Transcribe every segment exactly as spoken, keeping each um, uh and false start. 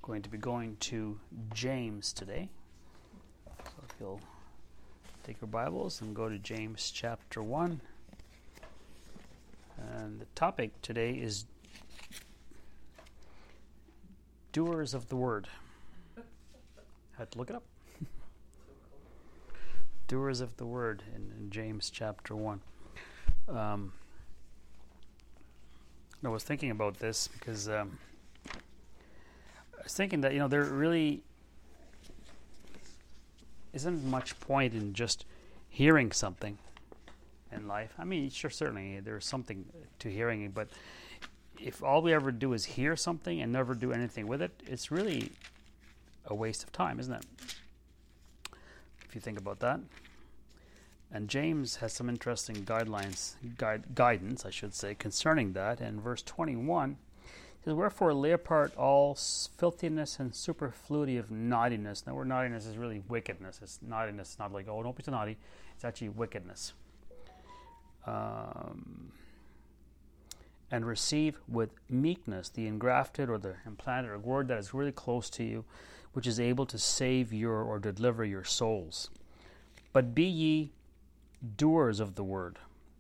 Going to be going to James today. So if you'll take your Bibles and go to James chapter one. And the topic today is doers of the word. Had to look it up. Doers of the word in, in James chapter one. Um, I was thinking about this because um, I was thinking that, you know, there really isn't much point in just hearing something in life. I mean, sure, certainly there's something to hearing it, but if all we ever do is hear something and never do anything with it, it's really a waste of time, isn't it? If you think about that. And James has some interesting guidelines, guide, guidance, I should say, concerning that. And verse twenty-one says, "Wherefore lay apart all filthiness and superfluity of naughtiness." Now, word naughtiness is really wickedness. It's naughtiness. It's not like, oh, don't be so naughty. It's actually wickedness. Um, and receive with meekness the engrafted or the implanted or word that is really close to you, which is able to save your or deliver your souls. But be ye doers of the word,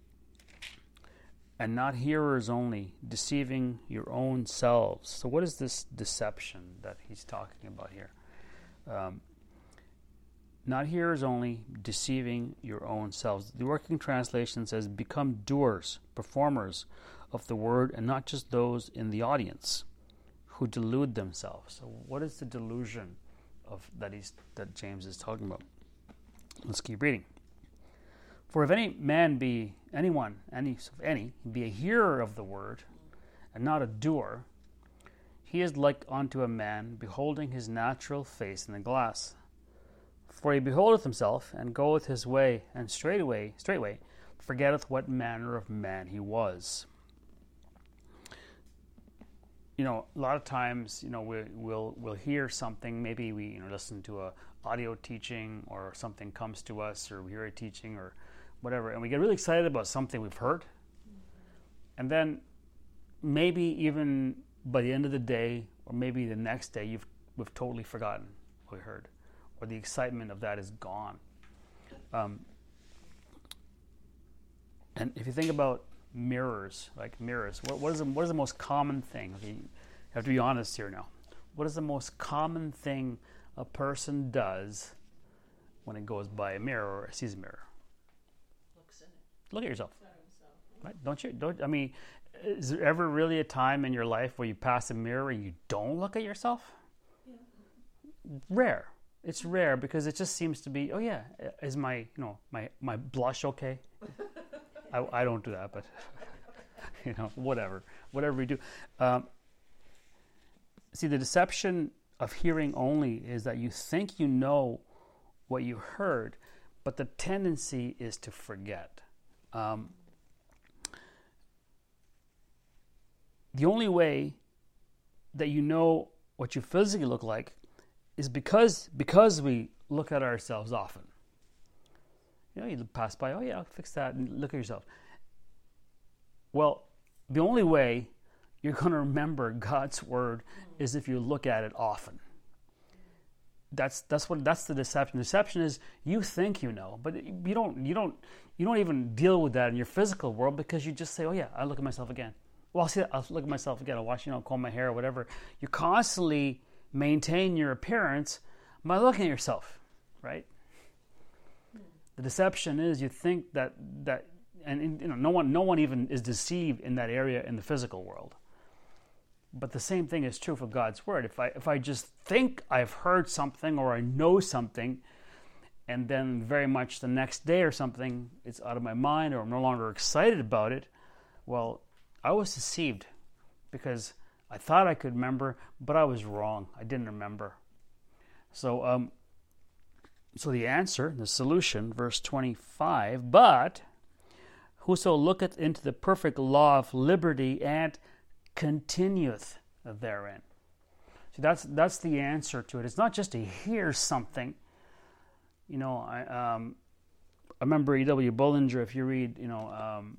and not hearers only, deceiving your own selves. So what is this deception that he's talking about here? Um, not hearers only, deceiving your own selves. The working translation says, become doers, performers of the word, and not just those in the audience who delude themselves. So what is the delusion of that he's that James is talking about? Let's keep reading. For if any man be, anyone, any, any, be a hearer of the word, and not a doer, he is like unto a man beholding his natural face in the glass. For he beholdeth himself, and goeth his way, and straightway, straightway, forgetteth what manner of man he was. You know, a lot of times, you know, we, we'll we'll hear something. Maybe we, you know, listen to a audio teaching, or something comes to us, or we hear a teaching, or whatever, and we get really excited about something we've heard, and then maybe even by the end of the day, or maybe the next day, you've we've totally forgotten what we heard, or the excitement of that is gone. Um, and if you think about mirrors, like mirrors, what, what is the, what is the most common thing? Okay, you have to be honest here now. What is the most common thing a person does when it goes by a mirror or sees a mirror? Look at yourself, right? Don't you? Don't I mean? Is there ever really a time in your life where you pass a mirror and you don't look at yourself? Yeah. Rare. It's rare because it just seems to be. Oh yeah, is my you know my my blush okay? I I don't do that, but you know whatever whatever we do. Um, see, the deception of hearing only is that you think you know what you heard, but the tendency is to forget. Um, the only way that you know what you physically look like is because because we look at ourselves often. You know, you pass by, oh yeah, I'll fix that, and look at yourself. Well, the only way you're going to remember God's word is if you look at it often. That's that's what that's the deception. Deception is you think you know, but you don't you don't you don't even deal with that in your physical world because you just say, oh yeah, I'll look at myself again. Well, I'll see that, I'll look at myself again. I'll wash, you know, comb my hair or whatever. You constantly maintain your appearance by looking at yourself, right? The deception is you think that that and you know no one no one even is deceived in that area in the physical world. But the same thing is true for God's word. If I if I just think I've heard something or I know something, and then very much the next day or something, it's out of my mind or I'm no longer excited about it, well, I was deceived because I thought I could remember, but I was wrong. I didn't remember. So, um, so the answer, the solution, verse twenty-five, but whoso looketh into the perfect law of liberty and continueth therein. See, that's that's the answer to it. It's not just to hear something. You know, I um, I remember E W Bullinger. If you read, you know, um,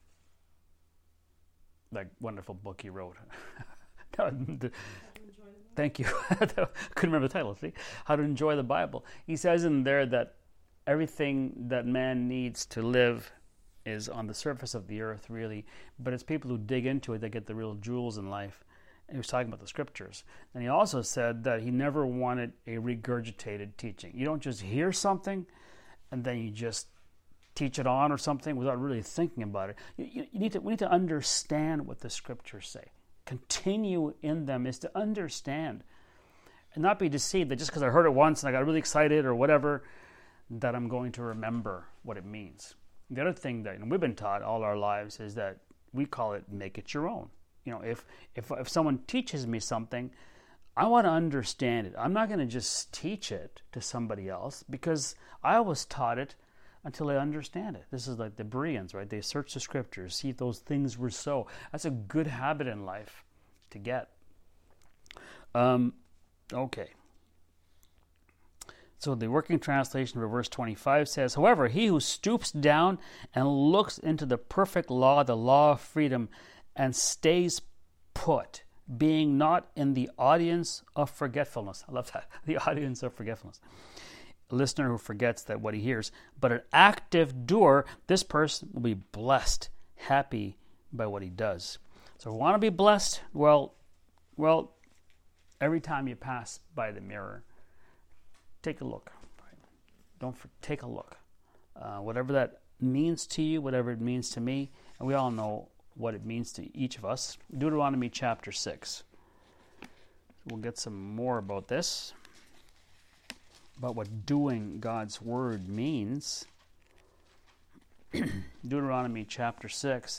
that wonderful book he wrote, the, Thank you. Couldn't remember the title. See, How to Enjoy the Bible. He says in there that everything that man needs to live is on the surface of the earth, really, but it's people who dig into it that get the real jewels in life. And he was talking about the scriptures. And he also said that he never wanted a regurgitated teaching. You don't just hear something and then you just teach it on or something without really thinking about it. You, you, you need to, we need to understand what the scriptures say. Continue in them is to understand and not be deceived that just because I heard it once and I got really excited or whatever, that I'm going to remember what it means. The other thing that and we've been taught all our lives is that we call it make it your own. You know, if if if someone teaches me something, I want to understand it. I'm not going to just teach it to somebody else because I was taught it until I understand it. This is like the Bereans, right? They search the scriptures, see if those things were so. That's a good habit in life to get. Um, okay. So the Working Translation of verse twenty-five says, however, he who stoops down and looks into the perfect law, the law of freedom, and stays put, being not in the audience of forgetfulness. I love that. The audience of forgetfulness. A listener who forgets that what he hears, but an active doer, this person will be blessed, happy by what he does. So if you want to be blessed, well, well, every time you pass by the mirror, take a look. Don't for, take a look. Uh, whatever that means to you, whatever it means to me, and we all know what it means to each of us. Deuteronomy chapter six. We'll get some more about this, about what doing God's word means. Deuteronomy chapter six,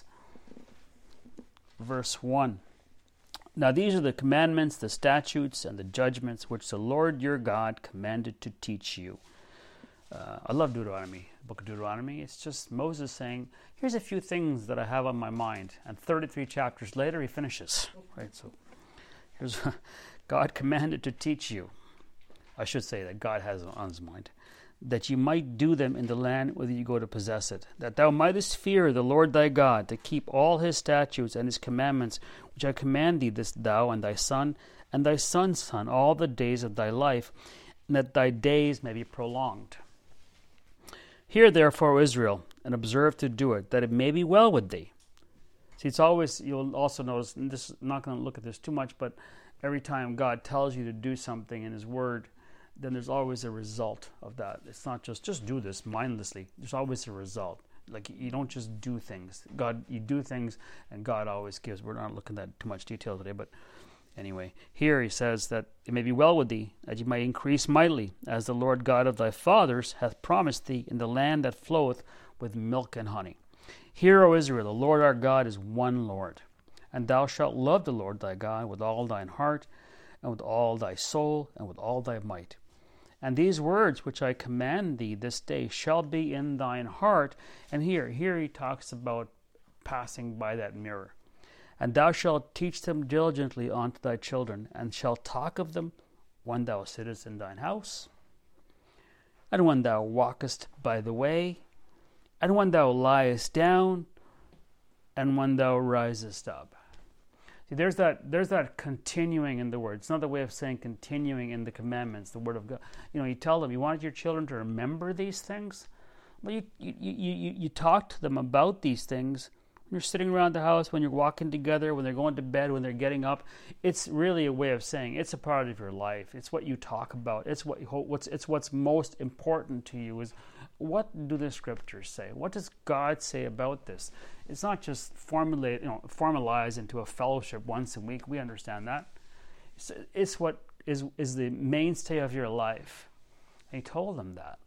verse one. Now these are the commandments, the statutes, and the judgments which the Lord your God commanded to teach you. Uh, I love Deuteronomy, the book of Deuteronomy. It's just Moses saying, here's a few things that I have on my mind. And thirty-three chapters later, he finishes. Right? So here's God commanded to teach you. I should say that God has on his mind. That you might do them in the land whither you go to possess it. That thou mightest fear the Lord thy God, to keep all his statutes and his commandments, which I command thee, this thou and thy son, and thy son's son, all the days of thy life, and that thy days may be prolonged. Hear therefore, O Israel, and observe to do it, that it may be well with thee. See, it's always, you'll also notice, and this, I'm not going to look at this too much, but every time God tells you to do something in his word, then there's always a result of that. It's not just, just do this mindlessly. There's always a result. Like, you don't just do things. God, you do things, and God always gives. We're not looking at too much detail today, but anyway, here he says that it may be well with thee, that you may increase mightily, as the Lord God of thy fathers hath promised thee, in the land that floweth with milk and honey. Hear, O Israel, the Lord our God is one Lord, and thou shalt love the Lord thy God with all thine heart, and with all thy soul, and with all thy might. And these words which I command thee this day shall be in thine heart. And here, here he talks about passing by that mirror. And thou shalt teach them diligently unto thy children, and shalt talk of them when thou sittest in thine house, and when thou walkest by the way, and when thou liest down, and when thou risest up. See, there's that there's that continuing in the word. It's another way of saying continuing in the commandments, the word of God. You know, you tell them, you want your children to remember these things. Well, you you, you, you, you talk to them about these things when you're sitting around the house, when you're walking together, when they're going to bed, when they're getting up. It's really a way of saying it's a part of your life. It's what you talk about. It's what what's it's what's most important to you is what do the scriptures say? What does God say about this? It's not just formulate, you know, formalize into a fellowship once a week. We understand that. It's, it's what is is the mainstay of your life. And he told them that.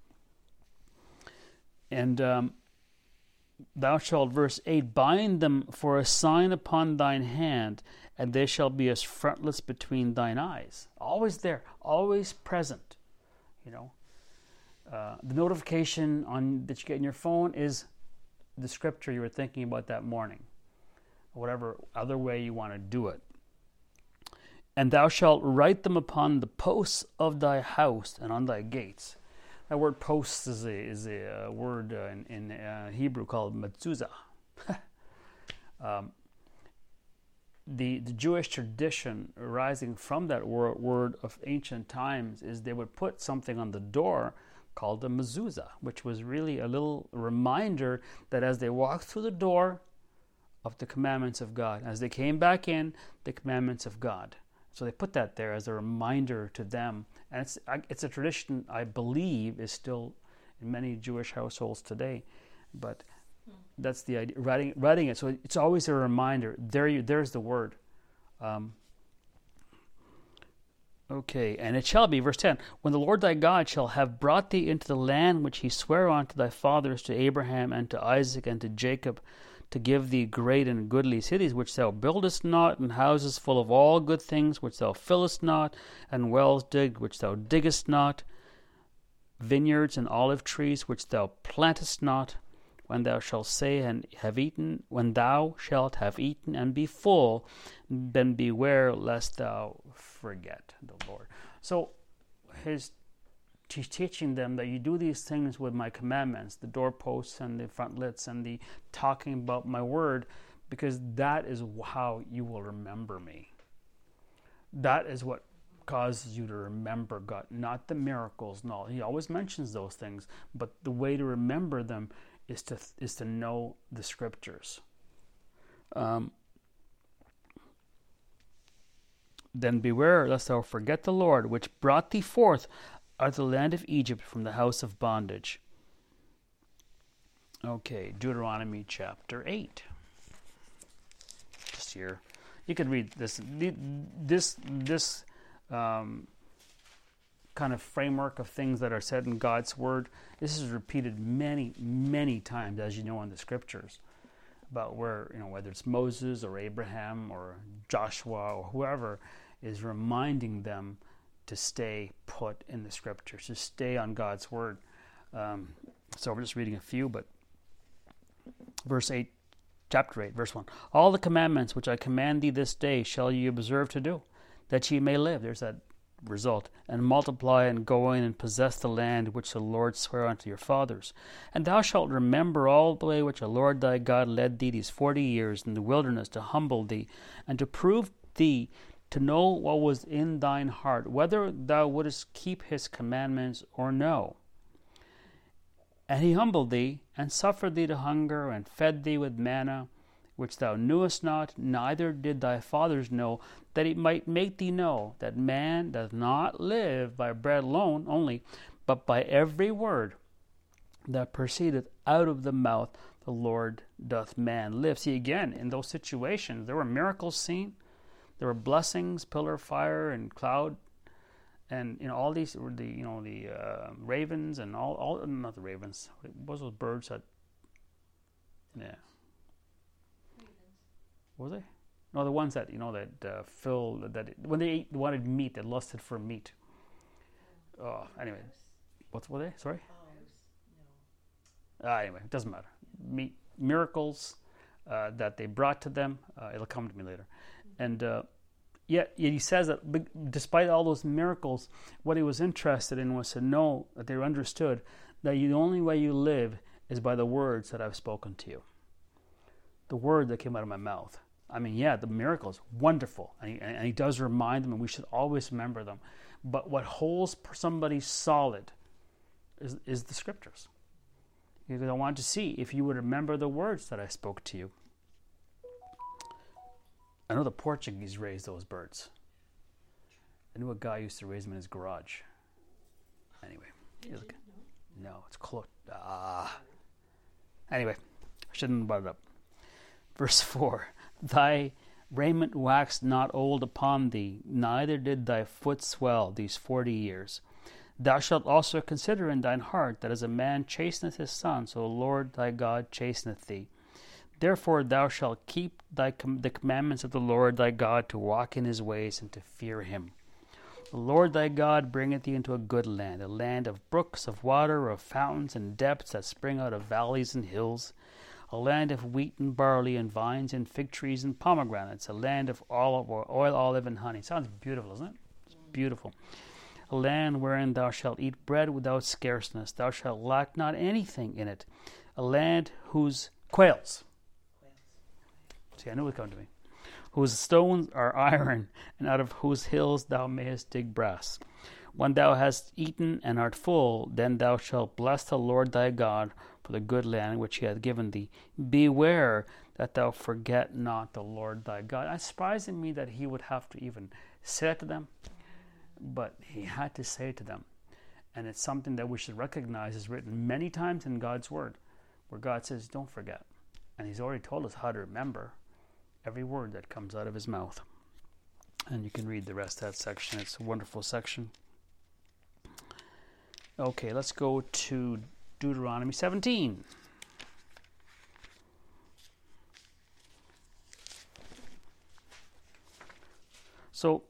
And um, thou shalt, verse eight, bind them for a sign upon thine hand, and they shall be as frontlets between thine eyes. Always there, always present. You know, uh, the notification on that you get in your phone is the scripture you were thinking about that morning, or whatever other way you want to do it. And thou shalt write them upon the posts of thy house and on thy gates. That word posts is a is a uh, word uh, in, in uh, Hebrew called mezuzah. um, the, the Jewish tradition arising from that word, word of ancient times is they would put something on the door called a mezuzah, which was really a little reminder that as they walked through the door of the commandments of God, as they came back in, the commandments of God. So they put that there as a reminder to them. And it's it's a tradition I believe is still in many Jewish households today. But that's the idea, writing, writing it. So it's always a reminder. There you, there's the word. Um, okay, and it shall be, verse ten, when the Lord thy God shall have brought thee into the land which he sware unto thy fathers, to Abraham and to Isaac and to Jacob, to give thee great and goodly cities, which thou buildest not, and houses full of all good things, which thou fillest not, and wells digged, which thou diggest not, vineyards and olive trees, which thou plantest not, when thou shalt say and have eaten, when thou shalt have eaten and be full, then beware lest thou forget the Lord. So his he's teaching them that you do these things with my commandments, the doorposts and the frontlets and the talking about my word, because that is how you will remember me. That is what causes you to remember God, not the miracles. No, he always mentions those things, but the way to remember them is to is to know the scriptures. Um, then beware lest thou forget the Lord, which brought thee forth out of the land of Egypt from the house of bondage. Okay, Deuteronomy chapter eight. Just here, you can read this. This this um, kind of framework of things that are said in God's word. This is repeated many, many times, as you know, in the scriptures, about where, you know, whether it's Moses or Abraham or Joshua or whoever is reminding them to stay put in the scriptures, to stay on God's word. Um, so we're just reading a few, but verse eight, chapter eight, verse one. All the commandments which I command thee this day shall ye observe to do, that ye may live. There's that result. And multiply and go in and possess the land which the Lord sware unto your fathers. And thou shalt remember all the way which the Lord thy God led thee these forty years in the wilderness to humble thee, and to prove thee, to know what was in thine heart, whether thou wouldest keep his commandments or no. And he humbled thee, and suffered thee to hunger, and fed thee with manna, which thou knewest not, neither did thy fathers know, that he might make thee know that man doth not live by bread alone only, but by every word that proceedeth out of the mouth of the Lord doth man live. See, again, in those situations, there were miracles seen. There were blessings, pillar, fire, and cloud, and you know all these were the you know the uh, ravens and all all not the ravens. What was those birds that? Yeah. What was they? No, the ones that you know that uh, Phil that when they ate, wanted meat, they lusted for meat. Oh, anyway, what were they? Sorry. Ah, anyway, it doesn't matter. Meat miracles uh, that they brought to them. Uh, it'll come to me later. And uh, yet, yet he says that despite all those miracles, what he was interested in was to know that they understood that you, the only way you live is by the words that I've spoken to you. The word that came out of my mouth. I mean, yeah, the miracles, wonderful. And he, and he does remind them, and we should always remember them. But what holds somebody solid is, is the scriptures. Because I want to see if you would remember the words that I spoke to you. I know the Portuguese raised those birds. I knew a guy used to raise them in his garage. Anyway. Look, no, it's close. Ah. Anyway, I shouldn't have brought it up. Verse four. Thy raiment waxed not old upon thee, neither did thy foot swell these forty years. Thou shalt also consider in thine heart that as a man chasteneth his son, so the Lord thy God chasteneth thee. Therefore thou shalt keep thy com- the commandments of the Lord thy God, to walk in his ways and to fear him. The Lord thy God bringeth thee into a good land, a land of brooks, of water, of fountains and depths that spring out of valleys and hills, a land of wheat and barley and vines and fig trees and pomegranates, a land of olive, oil, olive, and honey. Sounds beautiful, doesn't it? It's beautiful. A land wherein thou shalt eat bread without scarceness. Thou shalt lack not anything in it. A land whose quails. See, I knew it would come to me. whose stones are iron, and out of whose hills thou mayest dig brass. When thou hast eaten and art full, then thou shalt bless the Lord thy God for the good land which he hath given thee. Beware that thou forget not the Lord thy God. It's surprising me that he would have to even say it to them, but he had to say it to them. And it's something that we should recognize is written many times in God's word, where God says, don't forget. And he's already told us how to remember every word that comes out of his mouth. And you can read the rest of that section. It's a wonderful section. Okay, let's go to Deuteronomy seventeen. So,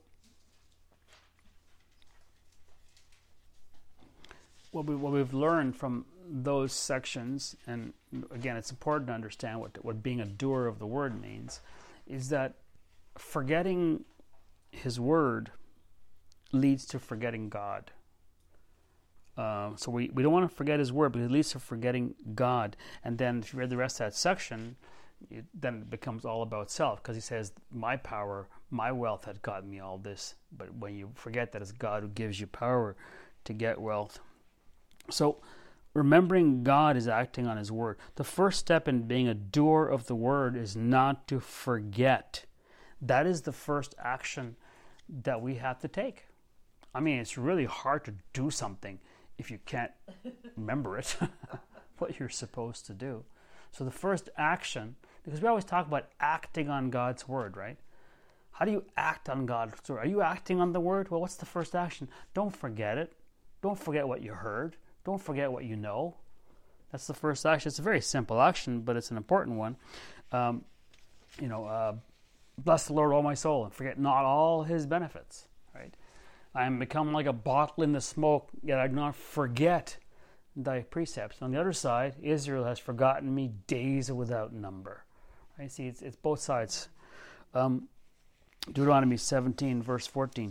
what, we, what we've learned from those sections, and again, it's important to understand what, what being a doer of the word means, is that forgetting his word leads to forgetting God. Uh, so we, we don't want to forget his word, but it leads to forgetting God. And then if you read the rest of that section, it, then it becomes all about self, because he says, my power, my wealth had gotten me all this. But when you forget that it's God who gives you power to get wealth. So remembering God is acting on his word. The first step in being a doer of the word is not to forget. That is the first action that we have to take. I mean, it's really hard to do something if you can't remember it, what you're supposed to do. So the first action, because we always talk about acting on God's word, right? How do you act on God's word? Are you acting on the word? Well, what's the first action? Don't forget it. Don't forget what you heard. Don't forget what you know. That's the first action. It's a very simple action, but it's an important one. Um, you know, uh, bless the Lord, O my soul, and forget not all his benefits, right? I am become like a bottle in the smoke, yet I do not forget thy precepts. On the other side, Israel has forgotten me days without number. Right? See, it's, it's both sides. Um, Deuteronomy seventeen, verse fourteen.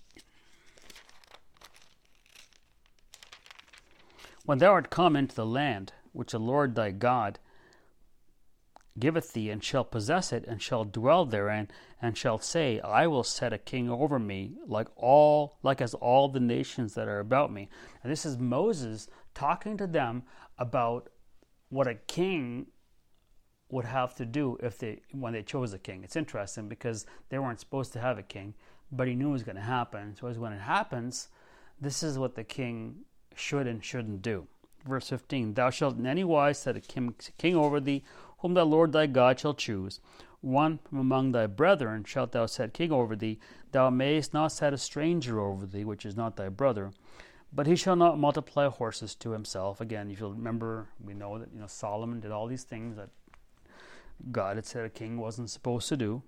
When thou art come into the land which the Lord thy God giveth thee, and shall possess it, and shall dwell therein, and shall say, I will set a king over me, like all, like as all the nations that are about me. And this is Moses talking to them about what a king would have to do if they, when they chose a king. It's interesting because they weren't supposed to have a king, but he knew it was going to happen. So as when it happens, this is what the king should and shouldn't do. Verse fifteen, thou shalt in any wise set a king, king over thee, whom the Lord thy God shall choose. One from among thy brethren shalt thou set king over thee. Thou mayest not set a stranger over thee, which is not thy brother. But he shall not multiply horses to himself. Again, if you'll remember, we know that you know Solomon did all these things that God had said a king wasn't supposed to do.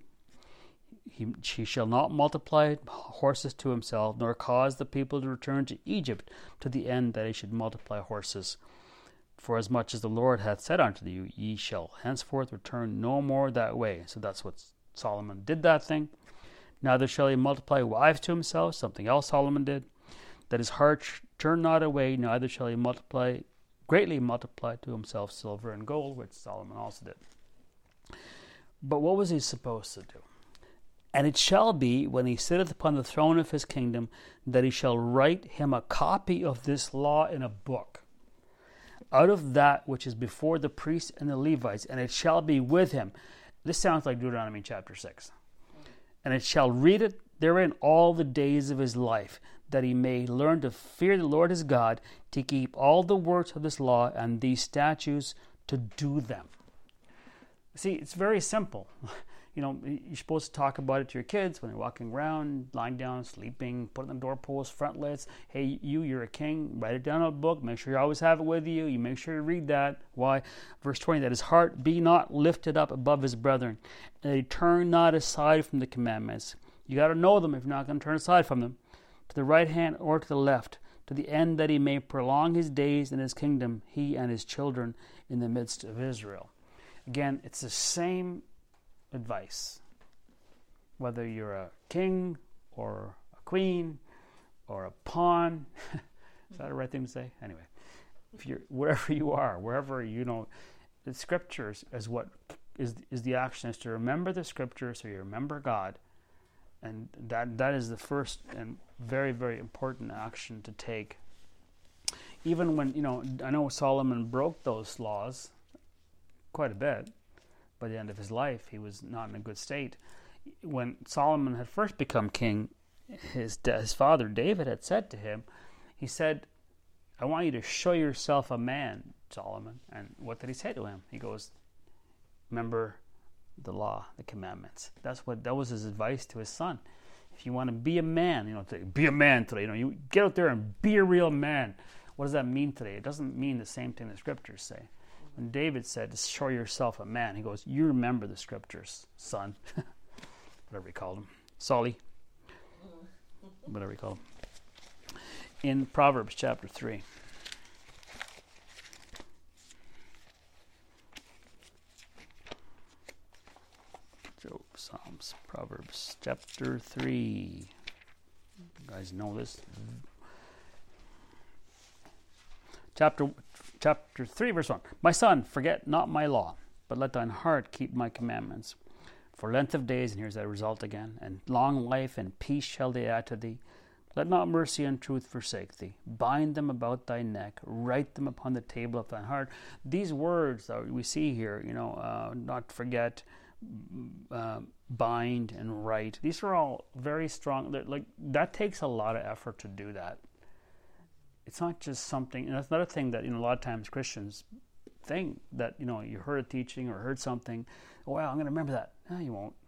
He, he shall not multiply horses to himself, nor cause the people to return to Egypt, to the end that he should multiply horses. For as much as the Lord hath said unto you, ye shall henceforth return no more that way. So that's what Solomon did, that thing. Neither shall he multiply wives to himself, something else Solomon did. That his heart turn not away, neither shall he multiply, greatly multiply to himself silver and gold, which Solomon also did. But what was he supposed to do? And it shall be, when he sitteth upon the throne of his kingdom, that he shall write him a copy of this law in a book, out of that which is before the priests and the Levites, and it shall be with him. This sounds like Deuteronomy chapter six. And it shall read it therein all the days of his life, that he may learn to fear the Lord his God, to keep all the words of this law and these statutes, to do them. See, it's very simple. You know, you're supposed to talk about it to your kids when they're walking around, lying down, sleeping, put it on the doorpost, frontlets. Hey, you, you're a king. Write it down in a book. Make sure you always have it with you. You make sure you read that. Why? Verse twenty, that his heart be not lifted up above his brethren, and that he turn not aside from the commandments. You got to know them if you're not going to turn aside from them, to the right hand or to the left, to the end that he may prolong his days in his kingdom, he and his children in the midst of Israel. Again, it's the same advice, whether you're a king or a queen or a pawn. Is that the right thing to say? Anyway, if you're wherever you are, wherever you know, the scriptures is what is is the action is to remember the scripture, so you remember God, and that that is the first and very very important action to take. Even when, you know, I know Solomon broke those laws quite a bit. By the end of his life, he was not in a good state. When Solomon had first become king, his his father David had said to him, he said, "I want you to show yourself a man, Solomon." And what did he say to him? He goes, "Remember the law, the commandments." That's what that was his advice to his son. If you want to be a man, you know, to be a man today. You know, you get out there and be a real man. What does that mean today? It doesn't mean the same thing the scriptures say. When David said, "Show yourself a man," he goes, "You remember the scriptures, son." Whatever he called him. Solly. Whatever he called him. In Proverbs chapter three. Job, Psalms, Proverbs chapter three. You guys know this. Chapter chapter three, verse one. "My son, forget not my law, but let thine heart keep my commandments. For length of days," and here's that result again, "and long life and peace shall they add to thee. Let not mercy and truth forsake thee. Bind them about thy neck, write them upon the table of thine heart." These words that we see here, you know, uh, not forget, uh, bind, and write. These are all very strong. Like, that takes a lot of effort to do that. It's not just something, and that's another thing that, you know, a lot of times Christians think that, you know, you heard a teaching or heard something, "Oh, wow, I'm going to remember that." No, you won't.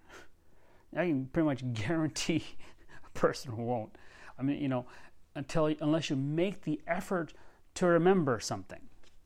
I can pretty much guarantee a person who won't. I mean, you know, until unless you make the effort to remember something.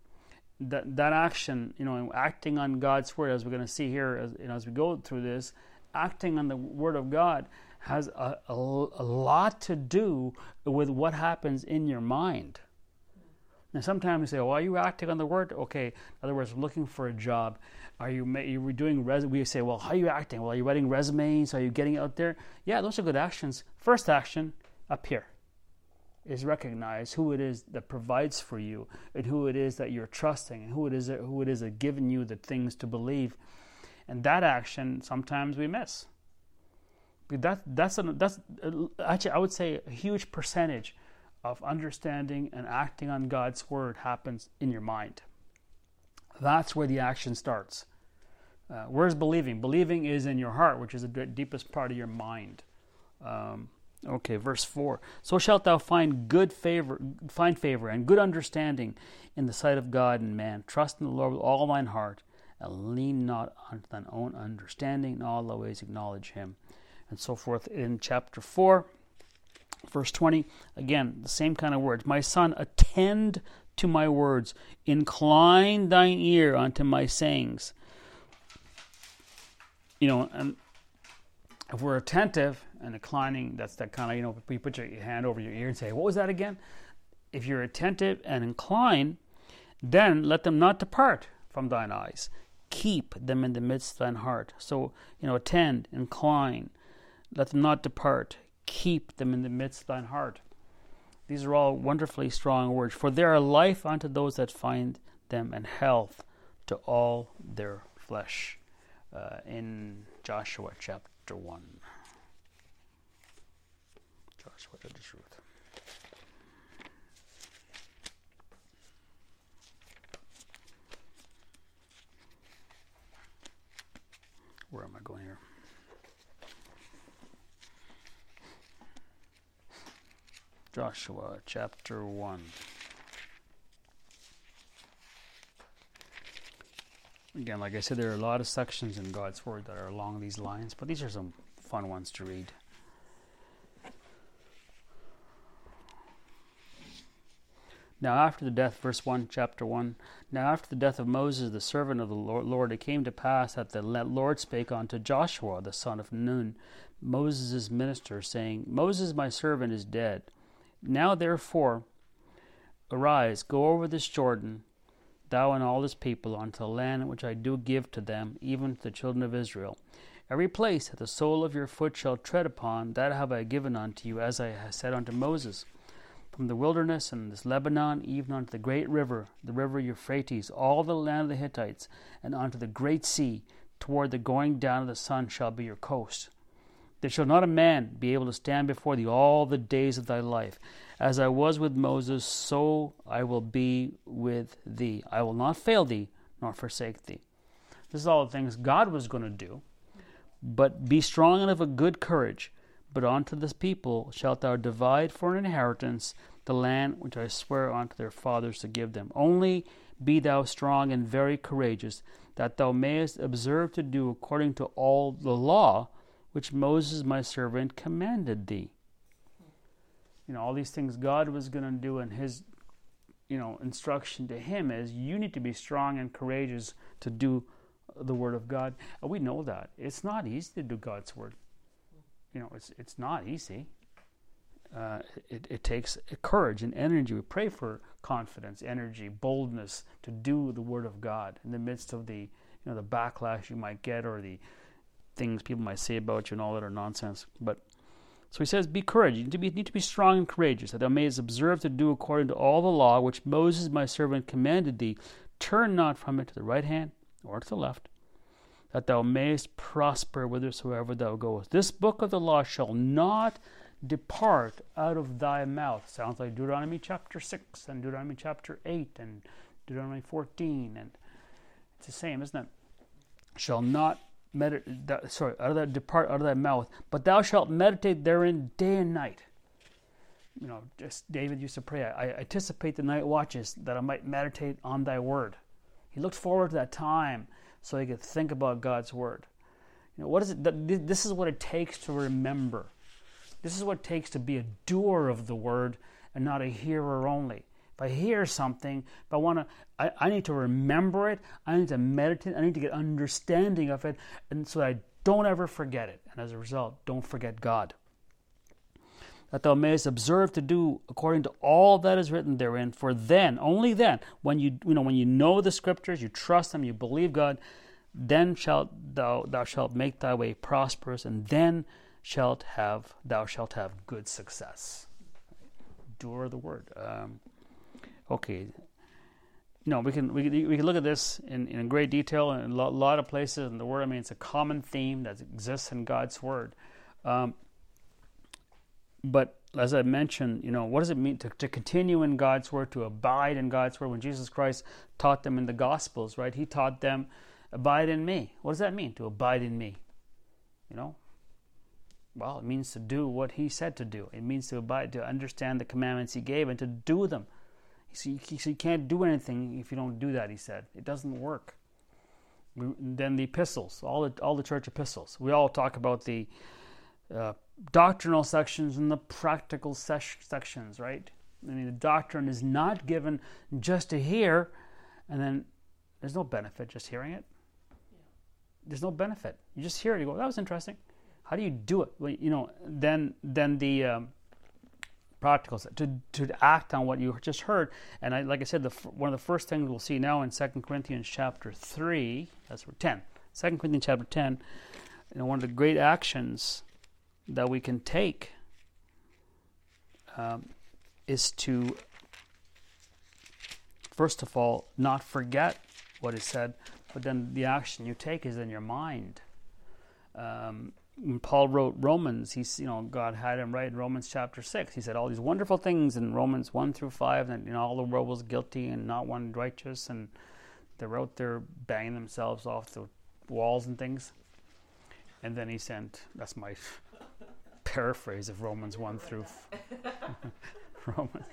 That that action, you know, acting on God's word, as we're going to see here, as, you know, as we go through this, acting on the word of God has a, a, a lot to do with what happens in your mind. Now, sometimes you say, "Well, are you acting on the word?" Okay, in other words, looking for a job. Are you, are you doing, res- we say, "Well, how are you acting?" Well, are you writing resumes? Are you getting out there? Yeah, those are good actions. First action, up here, is recognize who it is that provides for you, and who it is that you're trusting, and who it is that, who it is that giving you the things to believe. And that action, sometimes we miss. That, that's, a, that's actually, I would say, a huge percentage of understanding and acting on God's word happens in your mind. That's where the action starts. Uh, where's believing? Believing is in your heart, which is the deepest part of your mind. Um, okay, verse four. "So shalt thou find good favor, find favor and good understanding in the sight of God and man. Trust in the Lord with all thine heart, and lean not unto thine own understanding. In all thy ways acknowledge him." And so forth. In chapter four, verse twenty, again, the same kind of words. "My son, attend to my words. Incline thine ear unto my sayings." You know, and if we're attentive and inclining, that's that kind of, you know, you put your hand over your ear and say, "What was that again?" If you're attentive and incline, then let them not depart from thine eyes. Keep them in the midst of thine heart. So, you know, attend, incline, let them not depart. Keep them in the midst of thine heart. These are all wonderfully strong words. "For they are life unto those that find them, and health to all their flesh." Uh, in Joshua chapter one. Joshua to the truth. Where am I going here? Joshua chapter one. Again, like I said, there are a lot of sections in God's Word that are along these lines, but these are some fun ones to read. Now after the death, verse one, chapter one, "Now after the death of Moses, the servant of the Lord, it came to pass that the Lord spake unto Joshua, the son of Nun, Moses' minister, saying, Moses, my servant, is dead. Now therefore arise, go over this Jordan, thou and all this people, unto the land which I do give to them, even to the children of Israel. Every place that the sole of your foot shall tread upon, that have I given unto you, as I have said unto Moses. From the wilderness and this Lebanon, even unto the great river, the river Euphrates, all the land of the Hittites, and unto the great sea, toward the going down of the sun shall be your coast. There shall not a man be able to stand before thee all the days of thy life. As I was with Moses, so I will be with thee. I will not fail thee, nor forsake thee. This is all the things God was going to do. But be strong and of a good courage. But unto this people shalt thou divide for an inheritance the land which I swear unto their fathers to give them. Only be thou strong and very courageous, that thou mayest observe to do according to all the law which Moses my servant commanded thee. You know, all these things God was going to do, and his, you know, instruction to him is, you need to be strong and courageous to do the word of God. And we know that. It's not easy to do God's word. You know, it's it's not easy. Uh, it, it takes courage and energy. We pray for confidence, energy, boldness to do the word of God in the midst of the, you know, the backlash you might get, or the things people might say about you and all that are nonsense. But so he says, be courageous. You need to be, need to be strong and courageous, that thou mayest observe to do according to all the law which Moses my servant commanded thee. Turn not from it to the right hand or to the left, that thou mayest prosper whithersoever thou goest. This book of the law shall not depart out of thy mouth. Sounds like Deuteronomy chapter six and Deuteronomy chapter eight and Deuteronomy fourteen, and it's the same, isn't it? Shall not meditate, sorry, out of that depart out of thy mouth, but thou shalt meditate therein day and night. You know, just David used to pray, I, I anticipate the night watches that I might meditate on thy word. He looked forward to that time so he could think about God's word. You know, what is it? This is what it takes to remember. This is what it takes to be a doer of the word and not a hearer only. If I hear something, if I want to, I, I need to remember it. I need to meditate. I need to get understanding of it, and so that I don't ever forget it. And as a result, don't forget God. That thou mayest observe to do according to all that is written therein. For then, only then, when you you know when you know the scriptures, you trust them, you believe God, then shalt thou thou shalt make thy way prosperous, and then shalt have thou shalt have good success. Doer of the word. Um, okay. No, we can we can, we can look at this in, in great detail in a lot, lot of places in the Word. I mean, it's a common theme that exists in God's Word. Um, but as I mentioned, you know, what does it mean to, to continue in God's Word, to abide in God's Word? When Jesus Christ taught them in the Gospels, right? He taught them, abide in me. What does that mean, to abide in me? You know? Well, it means to do what He said to do. It means to abide, to understand the commandments He gave and to do them. So you, so you can't do anything if you don't do that, He said. It doesn't work. We, then the epistles, all the, all the church epistles. We all talk about the uh, doctrinal sections and the practical ses- sections, right? I mean, the doctrine is not given just to hear, and then there's no benefit just hearing it. Yeah. There's no benefit. You just hear it, you go, that was interesting. How do you do it? Well, you know, then then the um, practical to to act on what you just heard. And I, like I said, the one of the first things we'll see now in Second Corinthians chapter three, that's ten. Second Corinthians chapter ten. You know, one of the great actions that we can take um, is to, first of all, not forget what is said, but then the action you take is in your mind. Um, When Paul wrote Romans, he's, you know, God had him write in Romans chapter six. He said all these wonderful things in Romans one through five, that, you know, all the world was guilty and not one righteous, and they're out there banging themselves off the walls and things. And then he sent, that's my paraphrase of Romans one through Romans.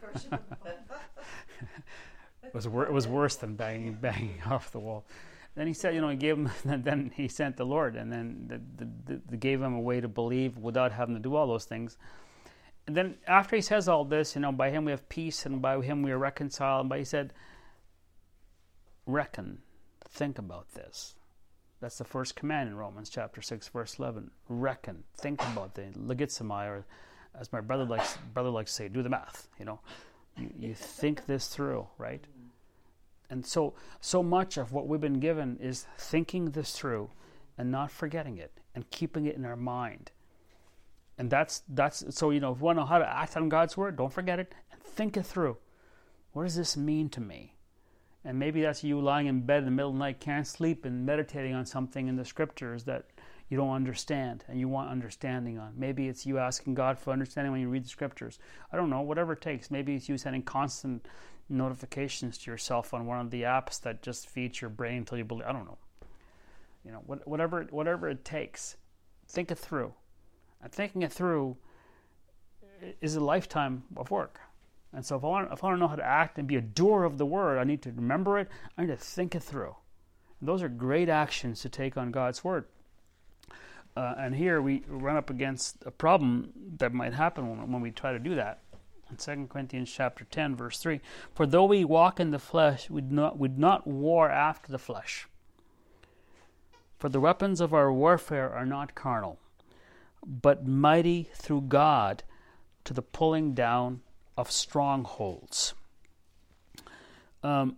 it was wor- it was worse than banging banging off the wall. Then he said, you know, he gave him, and then he sent the Lord, and then the, the, the gave him a way to believe without having to do all those things. And then after he says all this, you know, by him we have peace, and by him we are reconciled. But he said, reckon, think about this. That's the first command in Romans chapter six, verse eleven. Reckon, think about the logizomai, or as my brother likes brother likes to say, do the math. You know, you, you think this through, right? And so, so much of what we've been given is thinking this through and not forgetting it and keeping it in our mind. And that's, that's so, you know, if you want to know how to act on God's Word, don't forget it and think it through. What does this mean to me? And maybe that's you lying in bed in the middle of the night, can't sleep, and meditating on something in the scriptures that you don't understand and you want understanding on. Maybe it's you asking God for understanding when you read the scriptures. I don't know, whatever it takes. Maybe it's you sending constant notifications to yourself on one of the apps that just feeds your brain until you believe. I don't know. You know, whatever, whatever it takes, think it through. And thinking it through is a lifetime of work. And so if I want, if I want to know how to act and be a doer of the word, I need to remember it. I need to think it through. And those are great actions to take on God's word. Uh, and here we run up against a problem that might happen when, when we try to do that. In Second Corinthians chapter ten, verse three, for though we walk in the flesh, we do not, we do not war after the flesh. For the weapons of our warfare are not carnal, but mighty through God to the pulling down of strongholds. Um,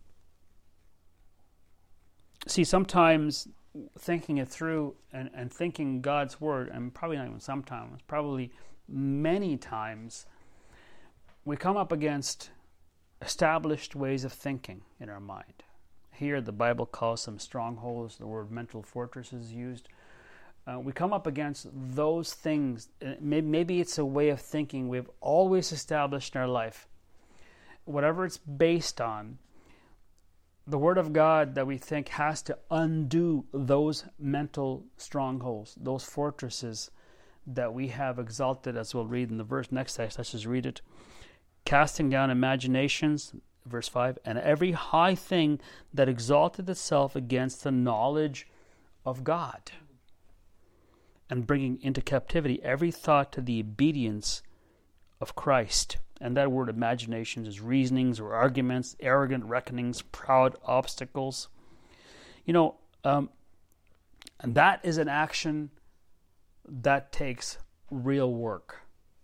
see, sometimes thinking it through and, and thinking God's word, and probably not even sometimes, probably many times, we come up against established ways of thinking in our mind. Here, the Bible calls them strongholds. The word mental fortress is used. Uh, we come up against those things. Maybe, maybe it's a way of thinking we've always established in our life. Whatever it's based on, the Word of God that we think has to undo those mental strongholds, those fortresses that we have exalted, as we'll read in the verse next text. Let's just read it. Casting down imaginations, verse five, and every high thing that exalted itself against the knowledge of God, and bringing into captivity every thought to the obedience of Christ. And that word imaginations is reasonings or arguments, arrogant reckonings, proud obstacles. You know, um, and that is an action that takes real work.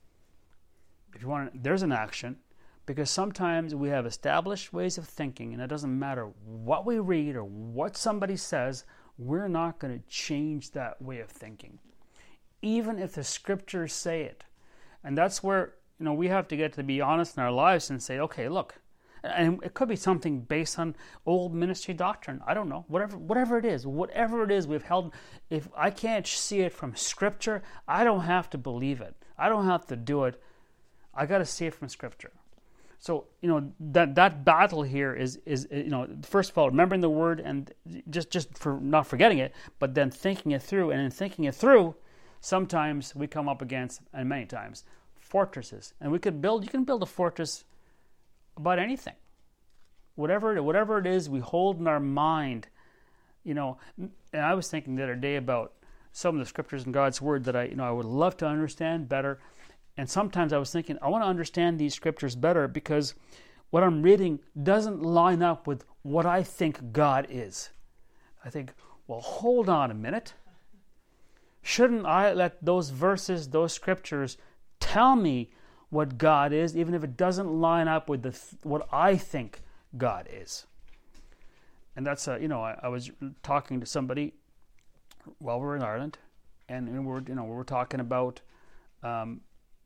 If you want, there's an action, because sometimes we have established ways of thinking, and it doesn't matter what we read or what somebody says, we're not going to change that way of thinking, even if the scriptures say it. And that's where, you know, we have to get to be honest in our lives and say, okay, look, and it could be something based on old ministry doctrine. I don't know, whatever, whatever it is, whatever it is we've held. If I can't see it from scripture, I don't have to believe it. I don't have to do it. I got to see it from scripture. So, you know, that that battle here is, is you know, first of all, remembering the word and just, just for not forgetting it, but then thinking it through. And in thinking it through, sometimes we come up against, and many times, fortresses. And we could build, you can build a fortress about anything. Whatever, whatever it is we hold in our mind, you know. And I was thinking the other day about some of the scriptures in God's word that I, you know, I would love to understand better. And sometimes I was thinking, I want to understand these scriptures better because what I'm reading doesn't line up with what I think God is. I think, well, hold on a minute. Shouldn't I let those verses, those scriptures, tell me what God is, even if it doesn't line up with the what I think God is? And that's, a, you know, I, I was talking to somebody while we were in Ireland, and we were, you know, we were talking about um,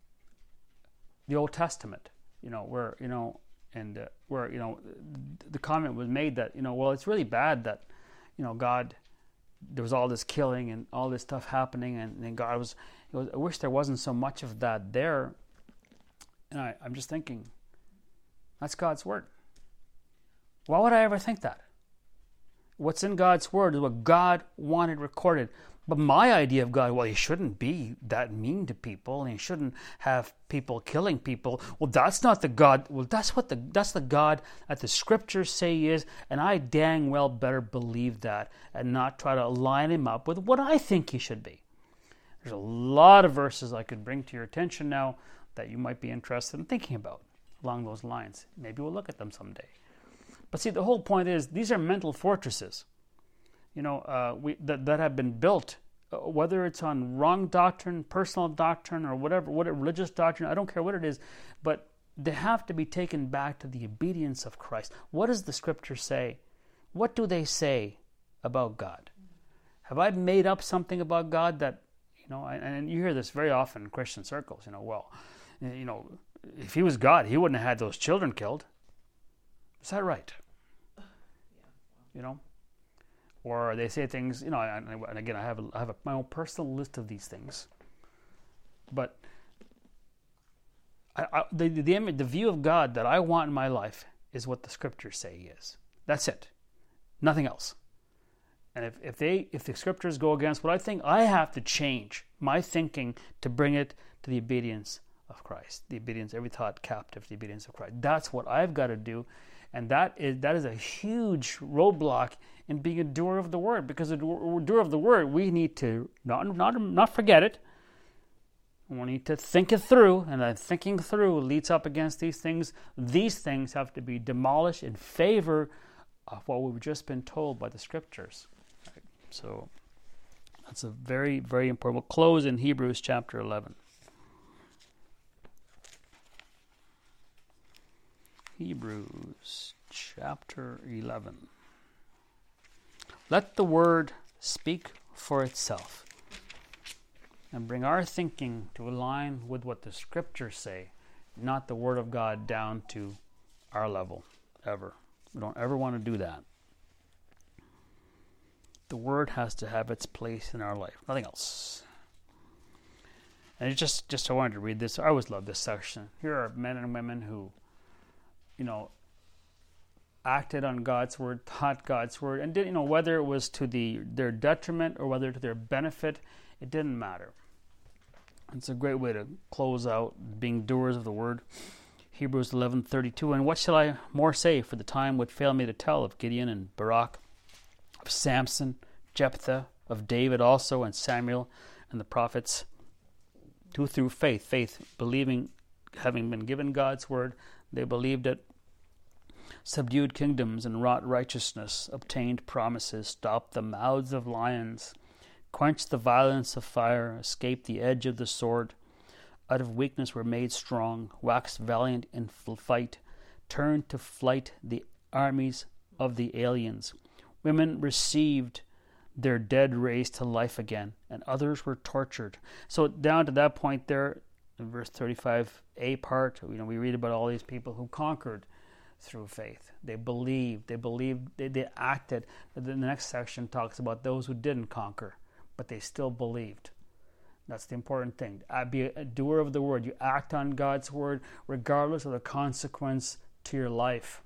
the Old Testament, you know, where, you know, and uh, where, you know, the comment was made that, you know, well, it's really bad that, you know, God, there was all this killing and all this stuff happening, and, and God was, it was, I wish there wasn't so much of that there. And I, I'm just thinking, that's God's word. Why would I ever think that? What's in God's word is what God wanted recorded. But my idea of God, well, he shouldn't be that mean to people, and he shouldn't have people killing people. Well, that's not the God. Well, that's what the that's the God that the scriptures say he is, and I dang well better believe that and not try to line him up with what I think he should be. There's a lot of verses I could bring to your attention now that you might be interested in thinking about along those lines. Maybe we'll look at them someday. But see, the whole point is these are mental fortresses. You know, uh, we that, that have been built, uh, whether it's on wrong doctrine, personal doctrine, or whatever, whatever religious doctrine, I don't care what it is, but they have to be taken back to the obedience of Christ. What does the scripture say? What do they say about God? Have I made up something about God that, you know, and you hear this very often in Christian circles, you know, well, you know, if he was God, he wouldn't have had those children killed. Is that right? you know. Or they say things, you know, and, and again, I have, a, I have a, my own personal list of these things. But I, I, the, the, image, the view of God that I want in my life is what the scriptures say he is. That's it. Nothing else. And if, if they if the scriptures go against what I think, I have to change my thinking to bring it to the obedience of Christ. The obedience, every thought captive to the obedience of Christ. That's what I've got to do. And that is that is a huge roadblock in being a doer of the word. Because a doer of the word, we need to not not not forget it. We need to think it through, and that thinking through leads up against these things. These things have to be demolished in favor of what we've just been told by the scriptures. Right? So that's a very, very important. We'll close in Hebrews chapter eleven. Hebrews chapter eleven. Let the word speak for itself, and bring our thinking to align with what the scriptures say, not the word of God down to our level, ever. We don't ever want to do that. The word has to have its place in our life, nothing else. And it's just, just I wanted to read this. I always love this section. Here are men and women who, you know, acted on God's word, taught God's word, and did, you know, whether it was to the their detriment or whether to their benefit, it didn't matter. It's a great way to close out being doers of the word. Hebrews eleven thirty-two. And what shall I more say? For the time would fail me to tell of Gideon and Barak, of Samson, Jephthah, of David also, and Samuel, and the prophets, who through faith, faith, believing, having been given God's word, they believed it, subdued kingdoms and wrought righteousness, obtained promises, stopped the mouths of lions, quenched the violence of fire, escaped the edge of the sword, out of weakness were made strong, waxed valiant in fight, turned to flight the armies of the aliens. Women received their dead raised to life again, and others were tortured. So down to that point there, in verse thirty-five a part, you know, we read about all these people who conquered through faith. They believed, they believed, they, they acted. But then the next section talks about those who didn't conquer, but they still believed. That's the important thing. Be a doer of the word. You act on God's word regardless of the consequence to your life.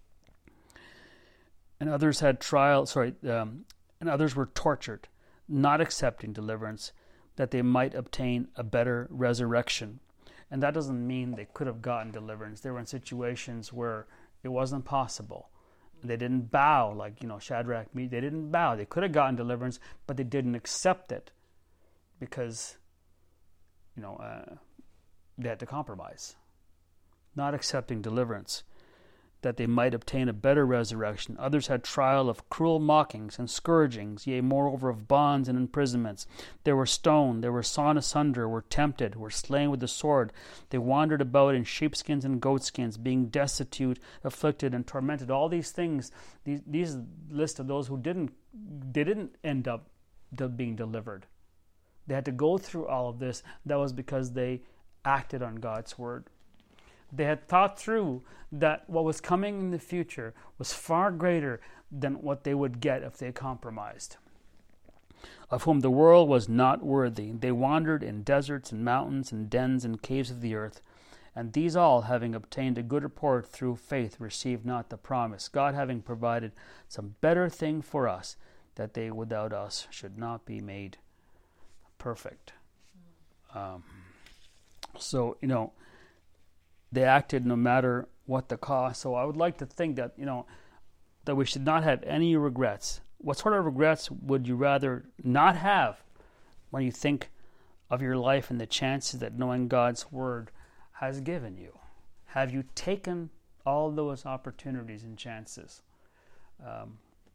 And others had trial, sorry, um, and others were tortured, not accepting deliverance, that they might obtain a better resurrection. And that doesn't mean they could have gotten deliverance. They were in situations where it wasn't possible. They didn't bow, like, you know, Shadrach, they didn't bow. They could have gotten deliverance, but they didn't accept it because, you know, uh, they had to compromise. Not accepting deliverance, that they might obtain a better resurrection. Others had trial of cruel mockings and scourgings, yea, moreover of bonds and imprisonments. They were stoned, they were sawn asunder, were tempted, were slain with the sword. They wandered about in sheepskins and goatskins, being destitute, afflicted, and tormented. All these things, these, these list of those who didn't, they didn't end up being delivered. They had to go through all of this. That was because they acted on God's word. They had thought through that what was coming in the future was far greater than what they would get if they compromised. Of whom the world was not worthy. They wandered in deserts and mountains and dens and caves of the earth. And these all, having obtained a good report through faith, received not the promise, God having provided some better thing for us, that they without us should not be made perfect. Um, so, you know, they acted no matter what the cost. So I would like to think that, you know, that we should not have any regrets. What sort of regrets would you rather not have when you think of your life and the chances that knowing God's word has given you? Have you taken all those opportunities and chances? Um,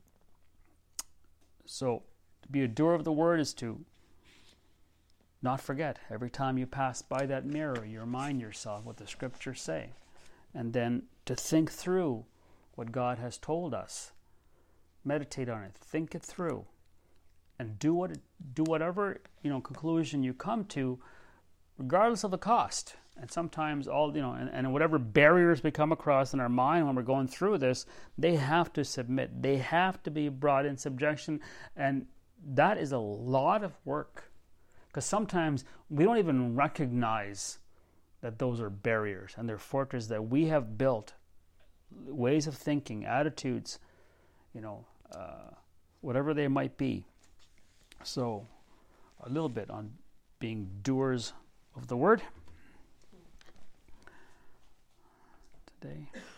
so to be a doer of the word is to not forget. Every time you pass by that mirror, you remind yourself what the scriptures say. And then to think through what God has told us. Meditate on it. Think it through. And do what do whatever, you know, conclusion you come to regardless of the cost. And sometimes all, you know, and, and whatever barriers we come across in our mind when we're going through this, they have to submit. They have to be brought in subjection. And that is a lot of work. Because sometimes we don't even recognize that those are barriers and they're fortresses that we have built, ways of thinking, attitudes, you know, uh, whatever they might be. So, a little bit on being doers of the word today.